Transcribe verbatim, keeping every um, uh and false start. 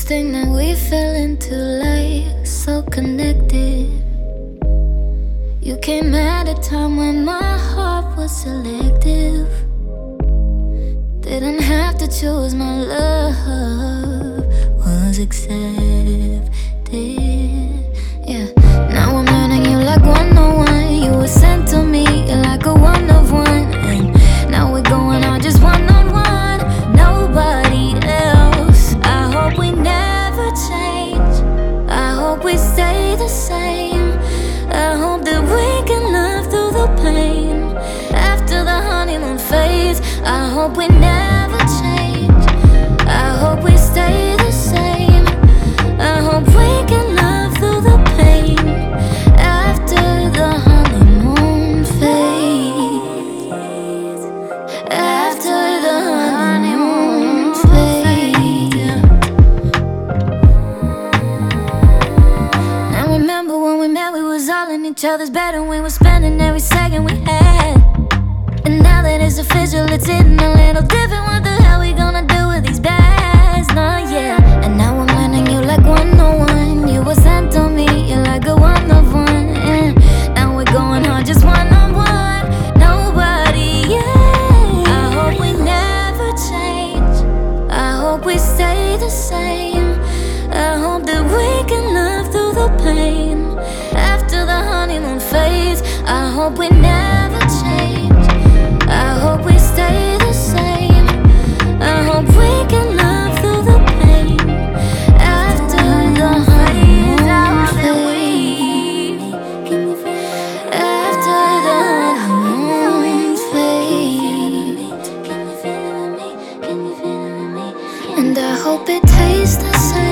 This thing that we fell into, like so connected. You came at a time when my heart was selective. Didn't have to choose, my love was accepted. Yeah, now I'm learning you like one oh one. You were sent to me, you're like a one of one. And now we're going out just one on one, nobody else. I hope we never change, I hope we stay the same. I hope that we can love through the pain. After the honeymoon phase, I hope we never change, I hope we stay the same. I hope we can love through the pain. After the honeymoon phase, after the honeymoon phase. Now remember when we met, we was all in each other's bed, and we were spending every second we had. And now that it's official, it's hitting a little different. What the hell we gonna do with these bags? Nah, yeah. And now I'm learning you like one oh one. You were sent on me, you're like a one of one. And now we're going hard just one on one, nobody, yeah. I hope we never change, I hope we stay the same. I hope that we can love through the pain. After the honeymoon phase, I hope we never change, I hope we stay the same. I hope we can love through the pain. After the honeymoon phase, after the honeymoon phase. And I hope it tastes the same.